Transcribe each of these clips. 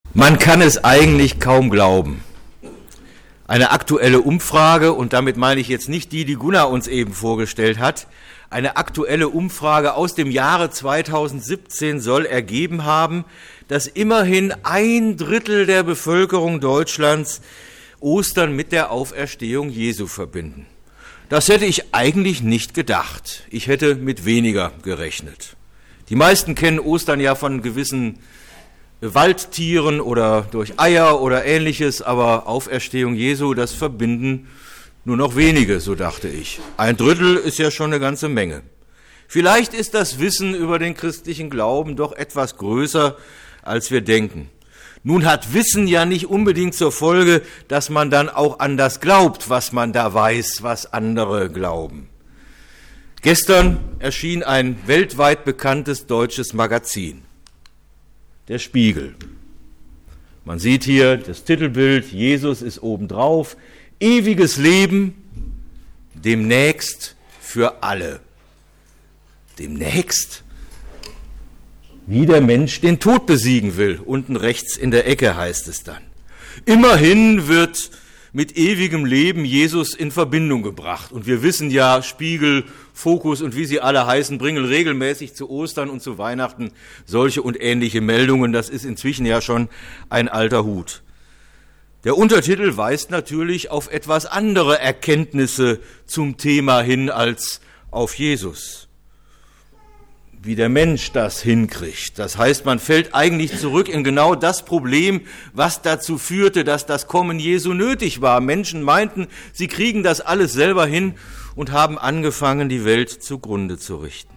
Man kann es eigentlich kaum glauben. Eine aktuelle Umfrage, und damit meine ich jetzt nicht die Gunnar uns eben vorgestellt hat, eine aktuelle Umfrage aus dem Jahre 2017 soll ergeben haben, dass immerhin 1/3 der Bevölkerung Deutschlands Ostern mit der Auferstehung Jesu verbinden. Das hätte ich eigentlich nicht gedacht. Ich hätte mit weniger gerechnet. Die meisten kennen Ostern ja von gewissen Waldtieren oder durch Eier oder Ähnliches, aber Auferstehung Jesu, das verbinden nur noch wenige, so dachte ich. 1/3 ist ja schon eine ganze Menge. Vielleicht ist das Wissen über den christlichen Glauben doch etwas größer, als wir denken. Nun hat Wissen ja nicht unbedingt zur Folge, dass man dann auch an das glaubt, was man da weiß, was andere glauben. Gestern erschien ein weltweit bekanntes deutsches Magazin, der Spiegel. Man sieht hier das Titelbild, Jesus ist obendrauf, ewiges Leben, demnächst für alle. Demnächst? Wie der Mensch den Tod besiegen will. Unten rechts in der Ecke heißt es dann. Immerhin wird mit ewigem Leben Jesus in Verbindung gebracht. Und wir wissen ja, Spiegel, Fokus und wie sie alle heißen, bringen regelmäßig zu Ostern und zu Weihnachten solche und ähnliche Meldungen. Das ist inzwischen ja schon ein alter Hut. Der Untertitel weist natürlich auf etwas andere Erkenntnisse zum Thema hin als auf Jesus. Wie der Mensch das hinkriegt. Das heißt, man fällt eigentlich zurück in genau das Problem, was dazu führte, dass das Kommen Jesu nötig war. Menschen meinten, sie kriegen das alles selber hin und haben angefangen, die Welt zugrunde zu richten.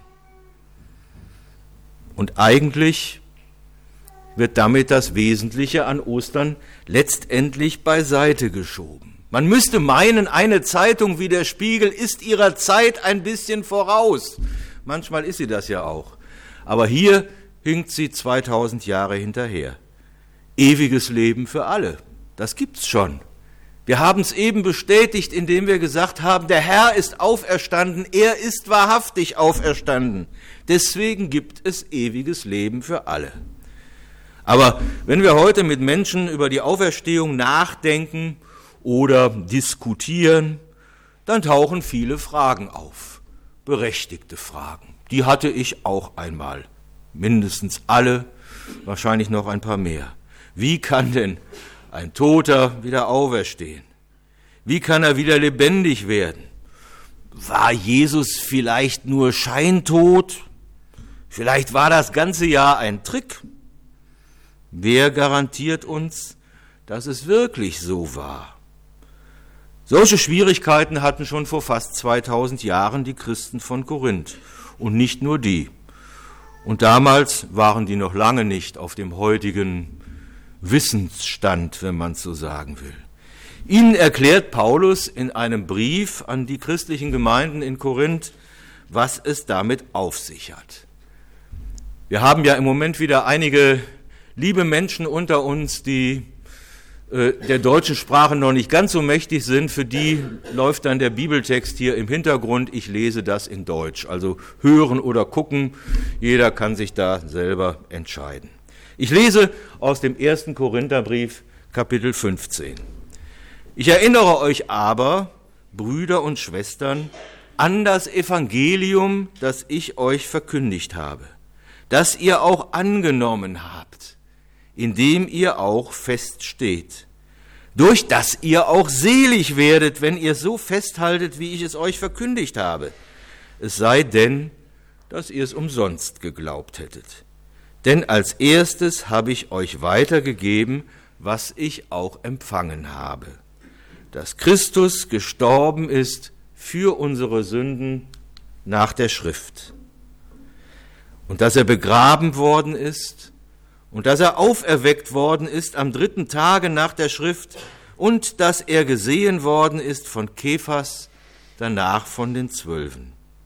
Und eigentlich wird damit das Wesentliche an Ostern letztendlich beiseite geschoben. Man müsste meinen, eine Zeitung wie der Spiegel ist ihrer Zeit ein bisschen voraus. Manchmal ist sie das ja auch. Aber hier hinkt sie 2000 Jahre hinterher. Ewiges Leben für alle. Das gibt's schon. Wir haben es eben bestätigt, indem wir gesagt haben, der Herr ist auferstanden, er ist wahrhaftig auferstanden. Deswegen gibt es ewiges Leben für alle. Aber wenn wir heute mit Menschen über die Auferstehung nachdenken oder diskutieren, dann tauchen viele Fragen auf. Berechtigte Fragen. Die hatte ich auch einmal. Mindestens alle, wahrscheinlich noch ein paar mehr. Wie kann denn ein Toter wieder auferstehen? Wie kann er wieder lebendig werden? War Jesus vielleicht nur scheintot? Vielleicht war das ganze Jahr ein Trick? Wer garantiert uns, dass es wirklich so war? Solche Schwierigkeiten hatten schon vor fast 2000 Jahren die Christen von Korinth. Und nicht nur die. Und damals waren die noch lange nicht auf dem heutigen Wissensstand, wenn man es so sagen will. Ihnen erklärt Paulus in einem Brief an die christlichen Gemeinden in Korinth, was es damit auf sich hat. Wir haben ja im Moment wieder einige liebe Menschen unter uns, die der deutschen Sprache noch nicht ganz so mächtig sind. Für die läuft dann der Bibeltext hier im Hintergrund. Ich lese das in Deutsch. Also hören oder gucken. Jeder kann sich da selber entscheiden. Ich lese aus dem 1. Korintherbrief, Kapitel 15. Ich erinnere euch aber, Brüder und Schwestern, an das Evangelium, das ich euch verkündigt habe, das ihr auch angenommen habt, indem ihr auch feststeht, durch das ihr auch selig werdet, wenn ihr so festhaltet, wie ich es euch verkündigt habe. Es sei denn, dass ihr es umsonst geglaubt hättet. Denn als erstes habe ich euch weitergegeben, was ich auch empfangen habe, dass Christus gestorben ist für unsere Sünden nach der Schrift und dass er begraben worden ist und dass er auferweckt worden ist am 3. Tage nach der Schrift und dass er gesehen worden ist von Kephas, danach von den 12.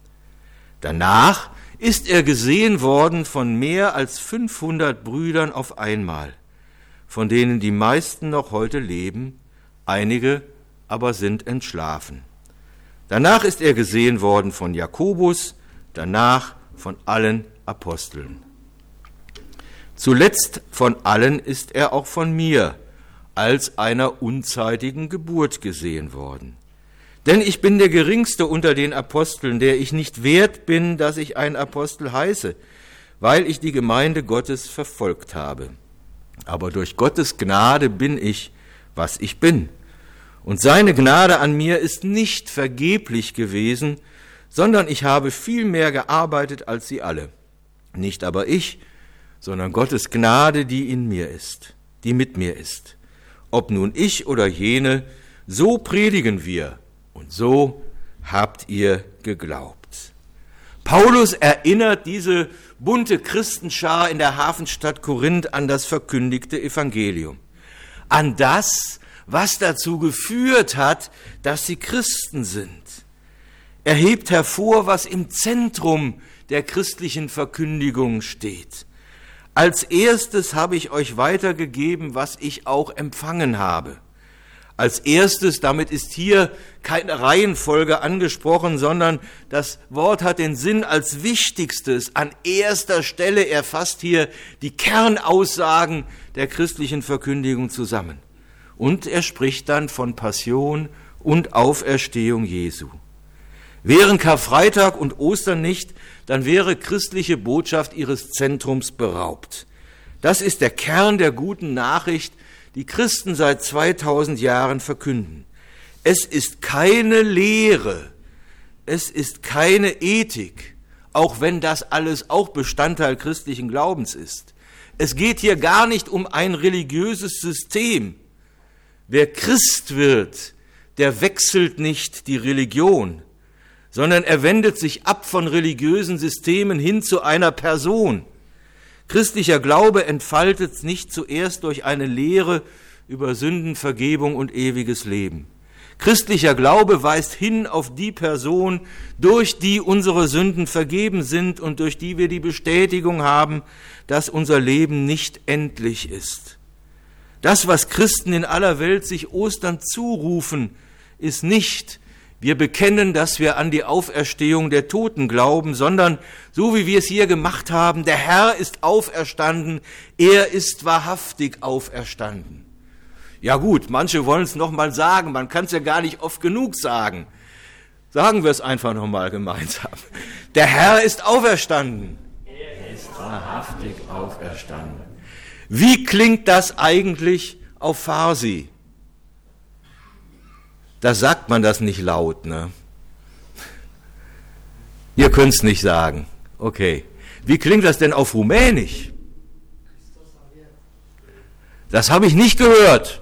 Danach ist er gesehen worden von mehr als 500 Brüdern auf einmal, von denen die meisten noch heute leben, einige aber sind entschlafen. Danach ist er gesehen worden von Jakobus, danach von allen Aposteln. Zuletzt von allen ist er auch von mir als einer unzeitigen Geburt gesehen worden. Denn ich bin der Geringste unter den Aposteln, der ich nicht wert bin, dass ich ein Apostel heiße, weil ich die Gemeinde Gottes verfolgt habe. Aber durch Gottes Gnade bin ich, was ich bin. Und seine Gnade an mir ist nicht vergeblich gewesen, sondern ich habe viel mehr gearbeitet als sie alle. Nicht aber ich, sondern Gottes Gnade, die in mir ist, die mit mir ist. Ob nun ich oder jene, so predigen wir und so habt ihr geglaubt. Paulus erinnert diese bunte Christenschar in der Hafenstadt Korinth an das verkündigte Evangelium, an das, was dazu geführt hat, dass sie Christen sind. Er hebt hervor, was im Zentrum der christlichen Verkündigung steht. Als erstes habe ich euch weitergegeben, was ich auch empfangen habe. Als erstes, damit ist hier keine Reihenfolge angesprochen, sondern das Wort hat den Sinn als Wichtigstes. An erster Stelle, er fasst hier die Kernaussagen der christlichen Verkündigung zusammen. Und er spricht dann von Passion und Auferstehung Jesu. Wären Karfreitag und Ostern nicht, dann wäre christliche Botschaft ihres Zentrums beraubt. Das ist der Kern der guten Nachricht, die Christen seit 2000 Jahren verkünden. Es ist keine Lehre, es ist keine Ethik, auch wenn das alles auch Bestandteil christlichen Glaubens ist. Es geht hier gar nicht um ein religiöses System. Wer Christ wird, der wechselt nicht die Religion, sondern er wendet sich ab von religiösen Systemen hin zu einer Person. Christlicher Glaube entfaltet nicht zuerst durch eine Lehre über Sündenvergebung und ewiges Leben. Christlicher Glaube weist hin auf die Person, durch die unsere Sünden vergeben sind und durch die wir die Bestätigung haben, dass unser Leben nicht endlich ist. Das, was Christen in aller Welt sich Ostern zurufen, ist nicht: Wir bekennen, dass wir an die Auferstehung der Toten glauben, sondern, so wie wir es hier gemacht haben, der Herr ist auferstanden, er ist wahrhaftig auferstanden. Ja gut, manche wollen es nochmal sagen, man kann es ja gar nicht oft genug sagen. Sagen wir es einfach nochmal gemeinsam. Der Herr ist auferstanden. Er ist wahrhaftig auferstanden. Wie klingt das eigentlich auf Farsi? Da sagt man das nicht laut, ne? Ihr könnt's nicht sagen. Okay. Wie klingt das denn auf Rumänisch? Das habe ich nicht gehört.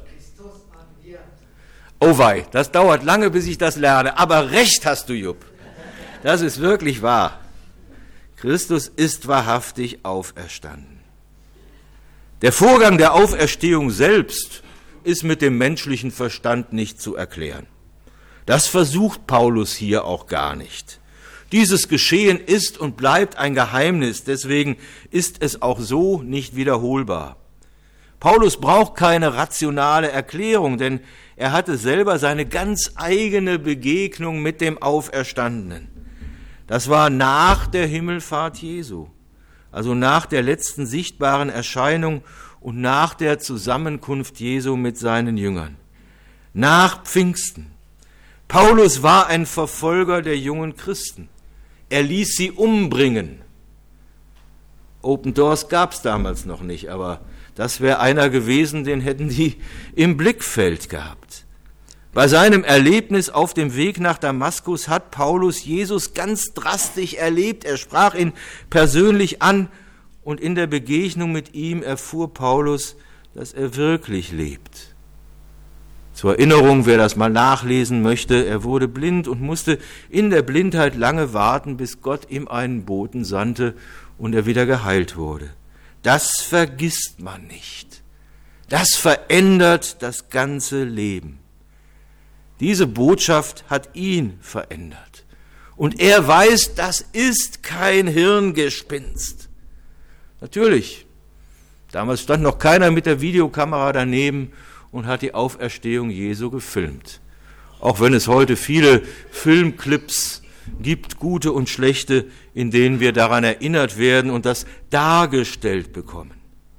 Oh wei, das dauert lange, bis ich das lerne. Aber recht hast du, Jupp. Das ist wirklich wahr. Christus ist wahrhaftig auferstanden. Der Vorgang der Auferstehung selbst ist mit dem menschlichen Verstand nicht zu erklären. Das versucht Paulus hier auch gar nicht. Dieses Geschehen ist und bleibt ein Geheimnis, deswegen ist es auch so nicht wiederholbar. Paulus braucht keine rationale Erklärung, denn er hatte selber seine ganz eigene Begegnung mit dem Auferstandenen. Das war nach der Himmelfahrt Jesu, also nach der letzten sichtbaren Erscheinung und nach der Zusammenkunft Jesu mit seinen Jüngern. Nach Pfingsten. Paulus war ein Verfolger der jungen Christen. Er ließ sie umbringen. Open Doors gab es damals noch nicht, aber das wäre einer gewesen, den hätten die im Blickfeld gehabt. Bei seinem Erlebnis auf dem Weg nach Damaskus hat Paulus Jesus ganz drastisch erlebt. Er sprach ihn persönlich an und in der Begegnung mit ihm erfuhr Paulus, dass er wirklich lebt. Zur Erinnerung, wer das mal nachlesen möchte, er wurde blind und musste in der Blindheit lange warten, bis Gott ihm einen Boten sandte und er wieder geheilt wurde. Das vergisst man nicht. Das verändert das ganze Leben. Diese Botschaft hat ihn verändert. Und er weiß, das ist kein Hirngespinst. Natürlich, damals stand noch keiner mit der Videokamera daneben und hat die Auferstehung Jesu gefilmt. Auch wenn es heute viele Filmclips gibt, gute und schlechte, in denen wir daran erinnert werden und das dargestellt bekommen.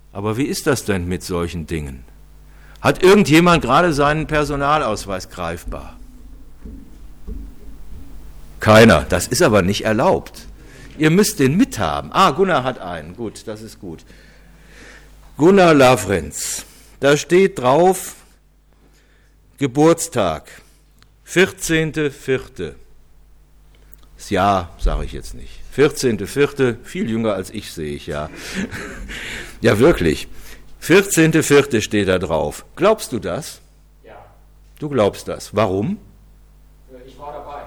Aber wie ist das denn mit solchen Dingen? Hat irgendjemand gerade seinen Personalausweis greifbar? Keiner. Das ist aber nicht erlaubt. Ihr müsst den mithaben. Gunnar hat einen. Gut, das ist gut. Gunnar Lavrenz. Da steht drauf, Geburtstag, 14.04. Das Jahr sage ich jetzt nicht. 14.04., viel jünger als ich, sehe ich, ja. Ja, wirklich. 14.04. steht da drauf. Glaubst du das? Ja. Du glaubst das. Warum? Ich war dabei.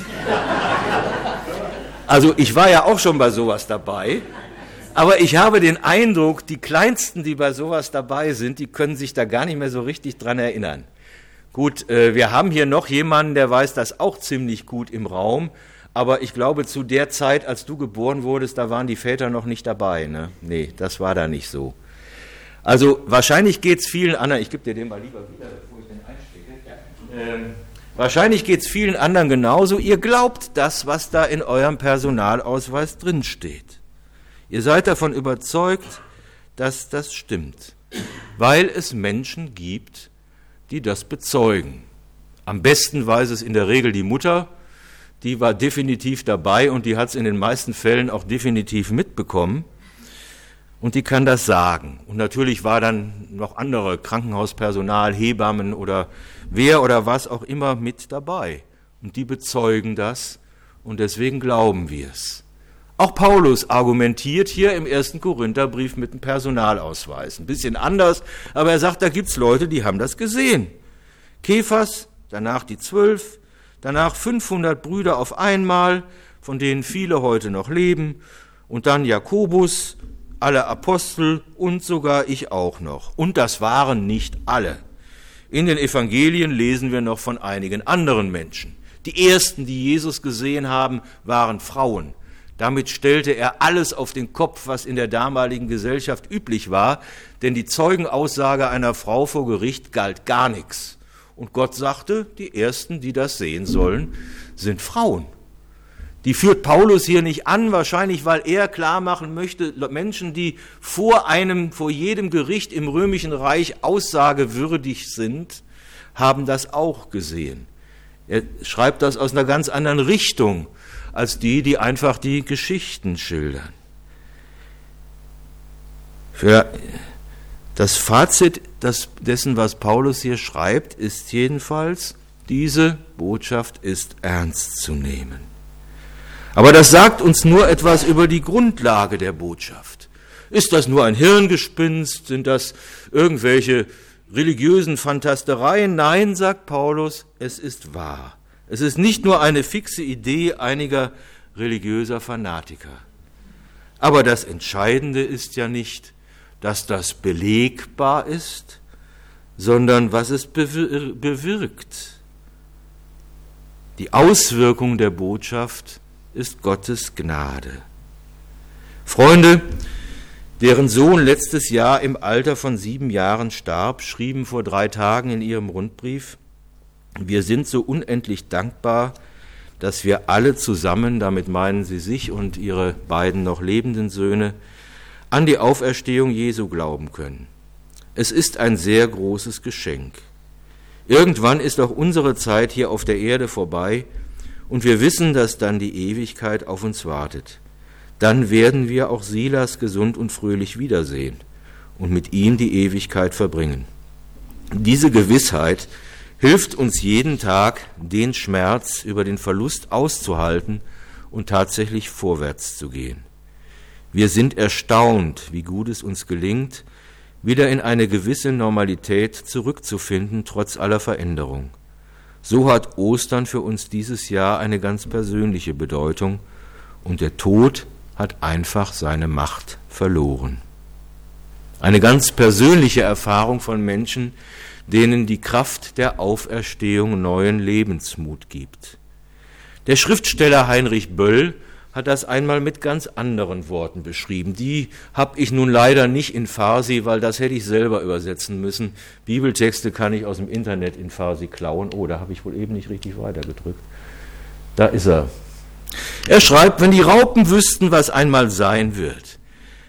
Also ich war ja auch schon bei sowas dabei, aber ich habe den Eindruck, die Kleinsten, die bei sowas dabei sind, die können sich da gar nicht mehr so richtig dran erinnern. Gut, wir haben hier noch jemanden, der weiß das auch ziemlich gut im Raum, aber ich glaube, zu der Zeit, als du geboren wurdest, da waren die Väter noch nicht dabei. Ne? Nee, das war da nicht so. Also wahrscheinlich geht es vielen anderen, ich gebe dir den mal lieber wieder, bevor ich den einstecke. Wahrscheinlich geht es vielen anderen genauso. Ihr glaubt das, was da in eurem Personalausweis drinsteht. Ihr seid davon überzeugt, dass das stimmt, weil es Menschen gibt, die das bezeugen. Am besten weiß es in der Regel die Mutter, die war definitiv dabei und die hat es in den meisten Fällen auch definitiv mitbekommen und die kann das sagen. Und natürlich war dann noch andere Krankenhauspersonal, Hebammen oder wer oder was auch immer mit dabei. Und die bezeugen das und deswegen glauben wir es. Auch Paulus argumentiert hier im 1. Korintherbrief mit dem Personalausweis. Ein bisschen anders, aber er sagt, da gibt's Leute, die haben das gesehen. Kephas, danach die 12, danach 500 Brüder auf einmal, von denen viele heute noch leben, und dann Jakobus, alle Apostel und sogar ich auch noch. Und das waren nicht alle. In den Evangelien lesen wir noch von einigen anderen Menschen. Die ersten, die Jesus gesehen haben, waren Frauen. Damit stellte er alles auf den Kopf, was in der damaligen Gesellschaft üblich war, denn die Zeugenaussage einer Frau vor Gericht galt gar nichts. Und Gott sagte, die Ersten, die das sehen sollen, sind Frauen. Die führt Paulus hier nicht an, wahrscheinlich weil er klar machen möchte, Menschen, die vor jedem Gericht im Römischen Reich aussagewürdig sind, haben das auch gesehen. Er schreibt das aus einer ganz anderen Richtung als die einfach die Geschichten schildern. Für das Fazit dessen, was Paulus hier schreibt, ist jedenfalls, diese Botschaft ist ernst zu nehmen. Aber das sagt uns nur etwas über die Grundlage der Botschaft. Ist das nur ein Hirngespinst? Sind das irgendwelche religiösen Fantastereien? Nein, sagt Paulus, es ist wahr. Es ist nicht nur eine fixe Idee einiger religiöser Fanatiker. Aber das Entscheidende ist ja nicht, dass das belegbar ist, sondern was es bewirkt. Die Auswirkung der Botschaft ist Gottes Gnade. Freunde, deren Sohn letztes Jahr im Alter von 7 Jahren starb, schrieben vor 3 Tagen in ihrem Rundbrief: Wir sind so unendlich dankbar, dass wir alle zusammen, damit meinen sie sich und ihre beiden noch lebenden Söhne, an die Auferstehung Jesu glauben können. Es ist ein sehr großes Geschenk. Irgendwann ist auch unsere Zeit hier auf der Erde vorbei und wir wissen, dass dann die Ewigkeit auf uns wartet. Dann werden wir auch Silas gesund und fröhlich wiedersehen und mit ihm die Ewigkeit verbringen. Diese Gewissheit hilft uns jeden Tag, den Schmerz über den Verlust auszuhalten und tatsächlich vorwärts zu gehen. Wir sind erstaunt, wie gut es uns gelingt, wieder in eine gewisse Normalität zurückzufinden, trotz aller Veränderung. So hat Ostern für uns dieses Jahr eine ganz persönliche Bedeutung und der Tod hat einfach seine Macht verloren. Eine ganz persönliche Erfahrung von Menschen, denen die Kraft der Auferstehung neuen Lebensmut gibt. Der Schriftsteller Heinrich Böll hat das einmal mit ganz anderen Worten beschrieben. Die habe ich nun leider nicht in Farsi, weil das hätte ich selber übersetzen müssen. Bibeltexte kann ich aus dem Internet in Farsi klauen. Oh, da habe ich wohl eben nicht richtig weitergedrückt. Da ist er. Er schreibt, wenn die Raupen wüssten, was einmal sein wird,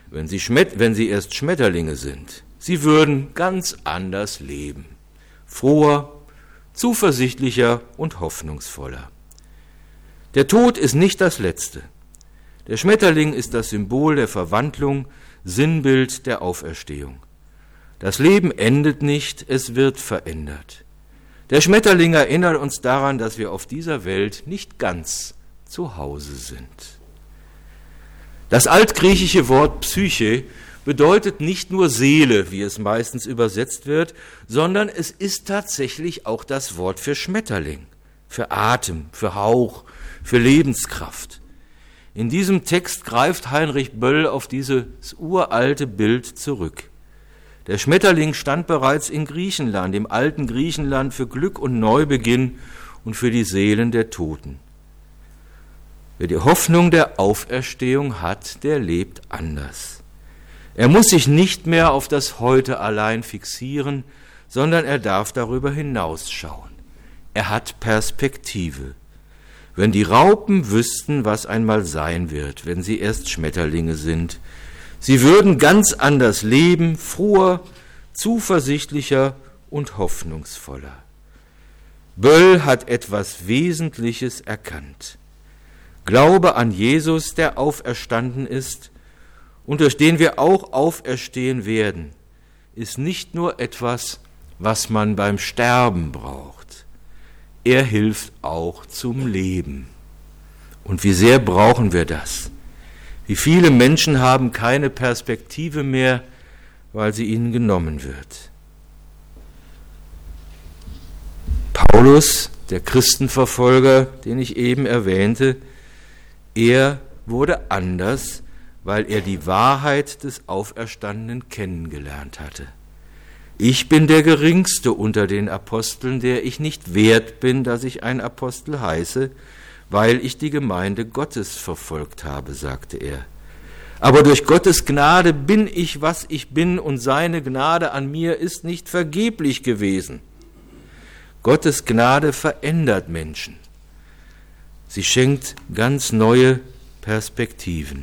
wenn sie erst Schmetterlinge sind. Sie würden ganz anders leben. Froher, zuversichtlicher und hoffnungsvoller. Der Tod ist nicht das Letzte. Der Schmetterling ist das Symbol der Verwandlung, Sinnbild der Auferstehung. Das Leben endet nicht, es wird verändert. Der Schmetterling erinnert uns daran, dass wir auf dieser Welt nicht ganz zu Hause sind. Das altgriechische Wort Psyche bedeutet nicht nur Seele, wie es meistens übersetzt wird, sondern es ist tatsächlich auch das Wort für Schmetterling, für Atem, für Hauch, für Lebenskraft. In diesem Text greift Heinrich Böll auf dieses uralte Bild zurück. Der Schmetterling stand bereits in Griechenland, im alten Griechenland, für Glück und Neubeginn und für die Seelen der Toten. Wer die Hoffnung der Auferstehung hat, der lebt anders. Er muss sich nicht mehr auf das Heute allein fixieren, sondern er darf darüber hinausschauen. Er hat Perspektive. Wenn die Raupen wüssten, was einmal sein wird, wenn sie erst Schmetterlinge sind, sie würden ganz anders leben, froher, zuversichtlicher und hoffnungsvoller. Böll hat etwas Wesentliches erkannt. Glaube an Jesus, der auferstanden ist und durch den wir auch auferstehen werden, ist nicht nur etwas, was man beim Sterben braucht. Er hilft auch zum Leben. Und wie sehr brauchen wir das? Wie viele Menschen haben keine Perspektive mehr, weil sie ihnen genommen wird. Paulus, der Christenverfolger, den ich eben erwähnte, er wurde anders, weil er die Wahrheit des Auferstandenen kennengelernt hatte. Ich bin der Geringste unter den Aposteln, der ich nicht wert bin, dass ich ein Apostel heiße, weil ich die Gemeinde Gottes verfolgt habe, sagte er. Aber durch Gottes Gnade bin ich, was ich bin, und seine Gnade an mir ist nicht vergeblich gewesen. Gottes Gnade verändert Menschen. Sie schenkt ganz neue Perspektiven.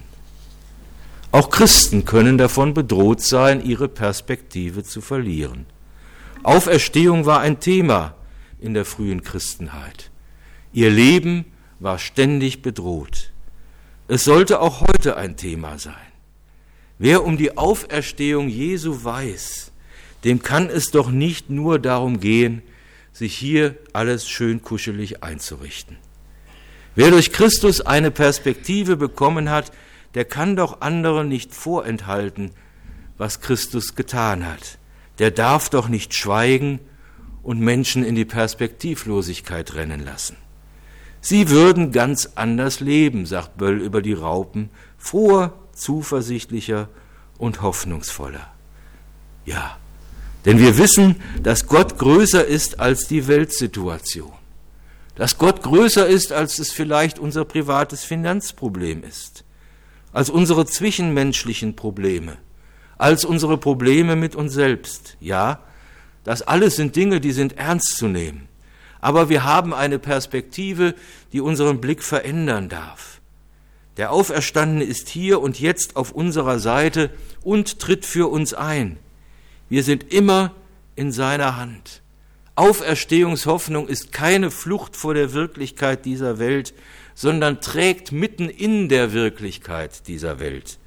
Auch Christen können davon bedroht sein, ihre Perspektive zu verlieren. Auferstehung war ein Thema in der frühen Christenheit. Ihr Leben war ständig bedroht. Es sollte auch heute ein Thema sein. Wer um die Auferstehung Jesu weiß, dem kann es doch nicht nur darum gehen, sich hier alles schön kuschelig einzurichten. Wer durch Christus eine Perspektive bekommen hat, der kann doch anderen nicht vorenthalten, was Christus getan hat. Der darf doch nicht schweigen und Menschen in die Perspektivlosigkeit rennen lassen. Sie würden ganz anders leben, sagt Böll über die Raupen, froher, zuversichtlicher und hoffnungsvoller. Ja, denn wir wissen, dass Gott größer ist als die Weltsituation. Dass Gott größer ist, als es vielleicht unser privates Finanzproblem ist, als unsere zwischenmenschlichen Probleme, als unsere Probleme mit uns selbst. Ja, das alles sind Dinge, die sind ernst zu nehmen. Aber wir haben eine Perspektive, die unseren Blick verändern darf. Der Auferstandene ist hier und jetzt auf unserer Seite und tritt für uns ein. Wir sind immer in seiner Hand. Auferstehungshoffnung ist keine Flucht vor der Wirklichkeit dieser Welt, sondern trägt mitten in der Wirklichkeit dieser Welt.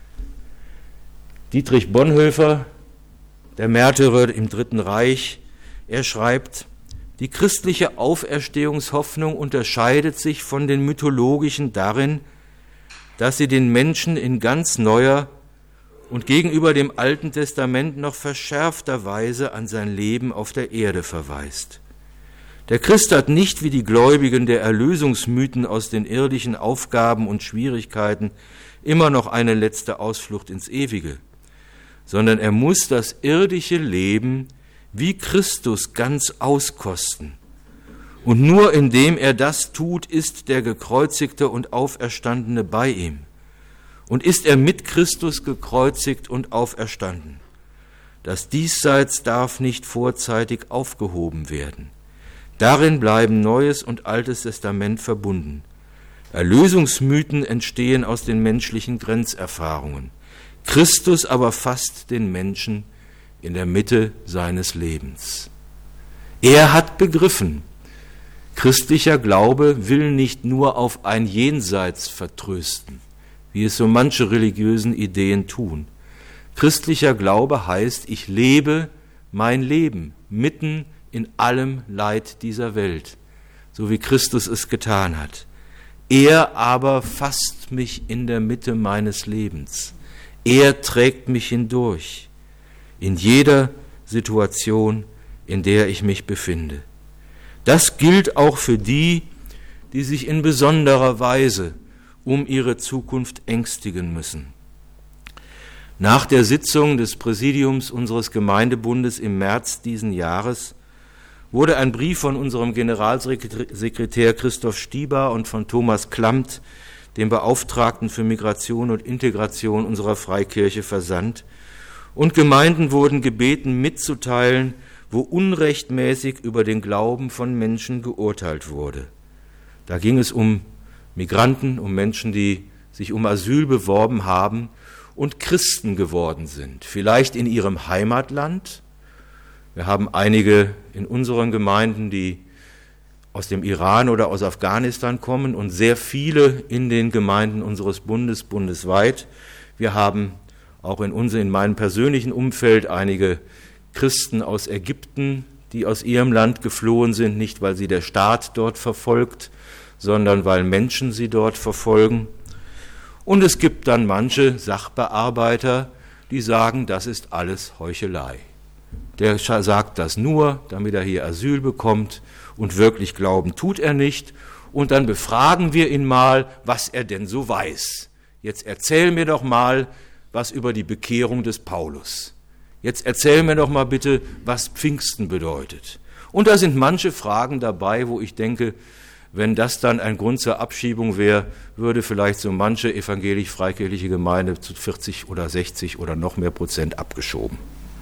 Dietrich Bonhoeffer, der Märtyrer im Dritten Reich, er schreibt: Die christliche Auferstehungshoffnung unterscheidet sich von den mythologischen darin, dass sie den Menschen in ganz neuer und gegenüber dem Alten Testament noch verschärfter Weise an sein Leben auf der Erde verweist. Der Christ hat nicht wie die Gläubigen der Erlösungsmythen aus den irdischen Aufgaben und Schwierigkeiten immer noch eine letzte Ausflucht ins Ewige, sondern er muss das irdische Leben wie Christus ganz auskosten. Und nur indem er das tut, ist der Gekreuzigte und Auferstandene bei ihm. Und ist er mit Christus gekreuzigt und auferstanden. Das Diesseits darf nicht vorzeitig aufgehoben werden. Darin bleiben Neues und Altes Testament verbunden. Erlösungsmythen entstehen aus den menschlichen Grenzerfahrungen. Christus aber fasst den Menschen in der Mitte seines Lebens. Er hat begriffen, christlicher Glaube will nicht nur auf ein Jenseits vertrösten, wie es so manche religiösen Ideen tun. Christlicher Glaube heißt, ich lebe mein Leben mitten in allem Leid dieser Welt, so wie Christus es getan hat. Er aber fasst mich in der Mitte meines Lebens. Er trägt mich hindurch, in jeder Situation, in der ich mich befinde. Das gilt auch für die, die sich in besonderer Weise um ihre Zukunft ängstigen müssen. Nach der Sitzung des Präsidiums unseres Gemeindebundes im März diesen Jahres wurde ein Brief von unserem Generalsekretär Christoph Stieber und von Thomas Klammt, dem Beauftragten für Migration und Integration unserer Freikirche, versandt, und Gemeinden wurden gebeten, mitzuteilen, wo unrechtmäßig über den Glauben von Menschen geurteilt wurde. Da ging es um Migranten, um Menschen, die sich um Asyl beworben haben und Christen geworden sind, vielleicht in ihrem Heimatland. Wir haben einige in unseren Gemeinden, die aus dem Iran oder aus Afghanistan kommen, und sehr viele in den Gemeinden unseres Bundes, bundesweit. Wir haben auch in meinem persönlichen Umfeld einige Christen aus Ägypten, die aus ihrem Land geflohen sind, nicht weil sie der Staat dort verfolgt, sondern weil Menschen sie dort verfolgen. Und es gibt dann manche Sachbearbeiter, die sagen, das ist alles Heuchelei. Der sagt das nur, damit er hier Asyl bekommt, und wirklich glauben tut er nicht. Und dann befragen wir ihn mal, was er denn so weiß. Jetzt erzähl mir doch mal was über die Bekehrung des Paulus. Jetzt erzähl mir doch mal bitte, was Pfingsten bedeutet. Und da sind manche Fragen dabei, wo ich denke, wenn das dann ein Grund zur Abschiebung wäre, würde vielleicht so manche evangelisch-freikirchliche Gemeinde zu 40 oder 60 oder noch mehr Prozent abgeschoben.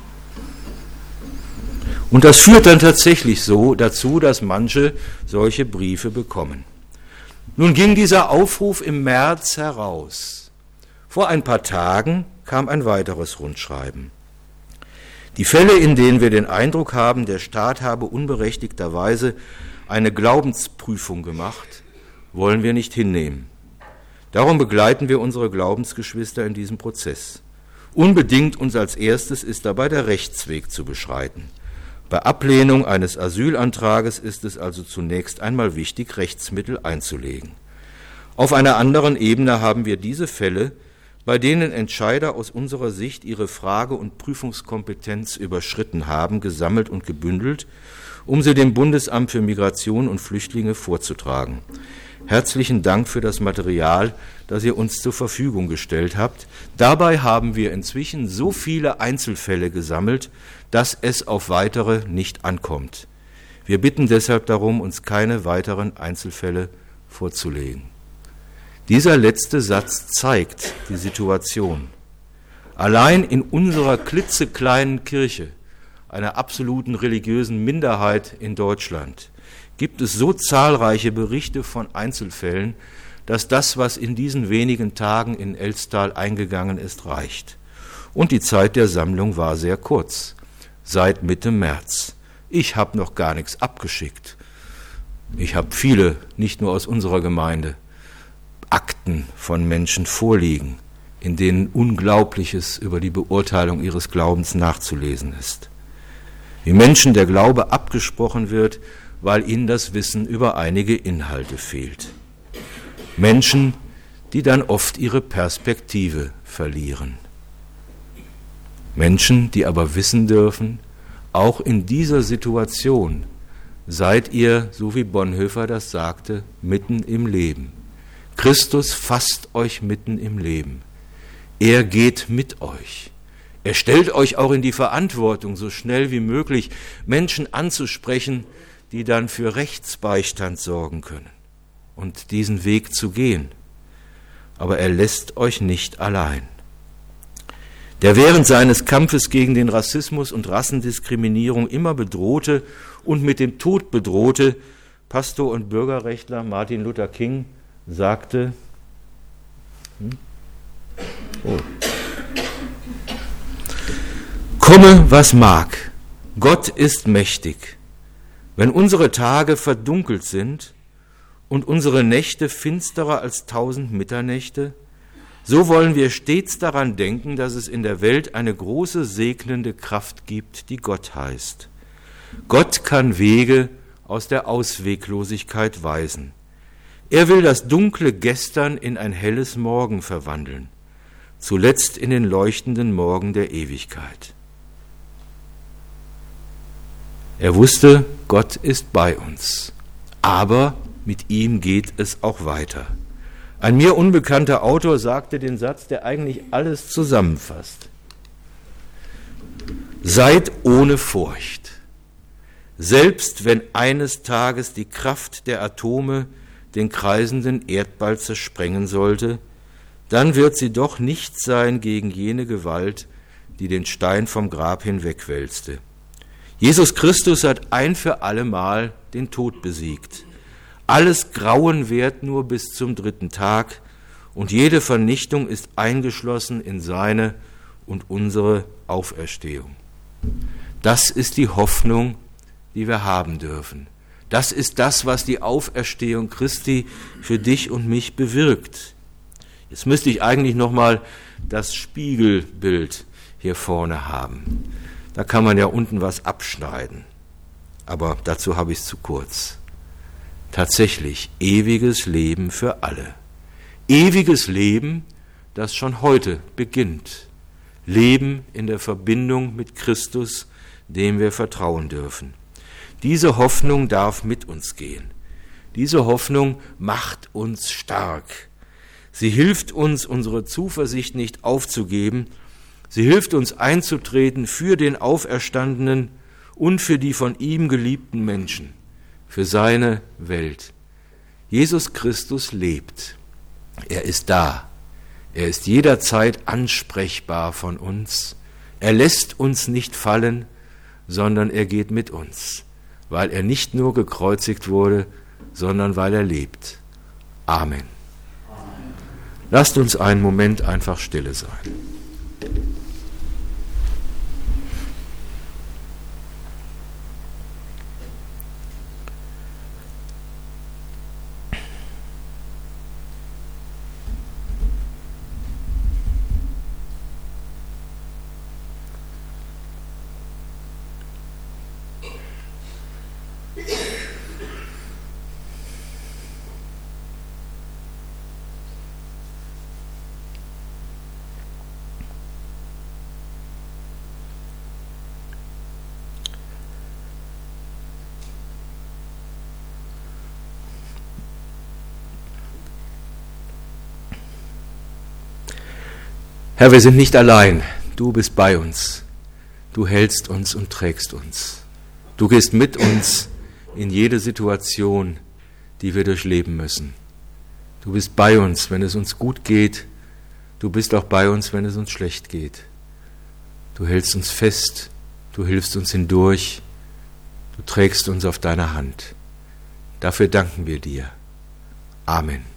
Und das führt dann tatsächlich so dazu, dass manche solche Briefe bekommen. Nun ging dieser Aufruf im März heraus. Vor ein paar Tagen kam ein weiteres Rundschreiben. Die Fälle, in denen wir den Eindruck haben, der Staat habe unberechtigterweise eine Glaubensprüfung gemacht, wollen wir nicht hinnehmen. Darum begleiten wir unsere Glaubensgeschwister in diesem Prozess. Unbedingt uns als erstes ist dabei der Rechtsweg zu beschreiten. Bei Ablehnung eines Asylantrages ist es also zunächst einmal wichtig, Rechtsmittel einzulegen. Auf einer anderen Ebene haben wir diese Fälle, bei denen Entscheider aus unserer Sicht ihre Frage- und Prüfungskompetenz überschritten haben, gesammelt und gebündelt, um sie dem Bundesamt für Migration und Flüchtlinge vorzutragen. Herzlichen Dank für das Material, das ihr uns zur Verfügung gestellt habt. Dabei haben wir inzwischen so viele Einzelfälle gesammelt, dass es auf weitere nicht ankommt. Wir bitten deshalb darum, uns keine weiteren Einzelfälle vorzulegen. Dieser letzte Satz zeigt die Situation. Allein in unserer klitzekleinen Kirche, einer absoluten religiösen Minderheit in Deutschland, gibt es so zahlreiche Berichte von Einzelfällen, dass das, was in diesen wenigen Tagen in Elstal eingegangen ist, reicht. Und die Zeit der Sammlung war sehr kurz, seit Mitte März. Ich habe noch gar nichts abgeschickt. Ich habe viele, nicht nur aus unserer Gemeinde, Akten von Menschen vorliegen, in denen Unglaubliches über die Beurteilung ihres Glaubens nachzulesen ist. Wie Menschen der Glaube abgesprochen wird, weil ihnen das Wissen über einige Inhalte fehlt. Menschen, die dann oft ihre Perspektive verlieren. Menschen, die aber wissen dürfen, auch in dieser Situation seid ihr, so wie Bonhoeffer das sagte, mitten im Leben. Christus fasst euch mitten im Leben. Er geht mit euch. Er stellt euch auch in die Verantwortung, so schnell wie möglich Menschen anzusprechen, die dann für Rechtsbeistand sorgen können und diesen Weg zu gehen. Aber er lässt euch nicht allein. Der während seines Kampfes gegen den Rassismus und Rassendiskriminierung immer bedrohte und mit dem Tod bedrohte Pastor und Bürgerrechtler Martin Luther King sagte, Komme, was mag, Gott ist mächtig. Wenn unsere Tage verdunkelt sind und unsere Nächte finsterer als 1000 Mitternächte, so wollen wir stets daran denken, dass es in der Welt eine große segnende Kraft gibt, die Gott heißt. Gott kann Wege aus der Ausweglosigkeit weisen. Er will das dunkle Gestern in ein helles Morgen verwandeln, zuletzt in den leuchtenden Morgen der Ewigkeit. Er wusste, Gott ist bei uns, aber mit ihm geht es auch weiter. Ein mir unbekannter Autor sagte den Satz, der eigentlich alles zusammenfasst. Seid ohne Furcht. Selbst wenn eines Tages die Kraft der Atome den kreisenden Erdball zersprengen sollte, dann wird sie doch nichts sein gegen jene Gewalt, die den Stein vom Grab hinwegwälzte. Jesus Christus hat ein für allemal den Tod besiegt. Alles Grauen währt nur bis zum 3. Tag und jede Vernichtung ist eingeschlossen in seine und unsere Auferstehung. Das ist die Hoffnung, die wir haben dürfen. Das ist das, was die Auferstehung Christi für dich und mich bewirkt. Jetzt müsste ich eigentlich nochmal das Spiegelbild hier vorne haben. Da kann man ja unten was abschneiden, aber dazu habe ich es zu kurz. Tatsächlich ewiges Leben für alle. Ewiges Leben, das schon heute beginnt. Leben in der Verbindung mit Christus, dem wir vertrauen dürfen. Diese Hoffnung darf mit uns gehen. Diese Hoffnung macht uns stark. Sie hilft uns, unsere Zuversicht nicht aufzugeben. Sie hilft uns einzutreten für den Auferstandenen und für die von ihm geliebten Menschen, für seine Welt. Jesus Christus lebt. Er ist da. Er ist jederzeit ansprechbar von uns. Er lässt uns nicht fallen, sondern er geht mit uns, weil er nicht nur gekreuzigt wurde, sondern weil er lebt. Amen. Lasst uns einen Moment einfach stille sein. Herr, wir sind nicht allein. Du bist bei uns. Du hältst uns und trägst uns. Du gehst mit uns in jede Situation, die wir durchleben müssen. Du bist bei uns, wenn es uns gut geht. Du bist auch bei uns, wenn es uns schlecht geht. Du hältst uns fest. Du hilfst uns hindurch. Du trägst uns auf deiner Hand. Dafür danken wir dir. Amen.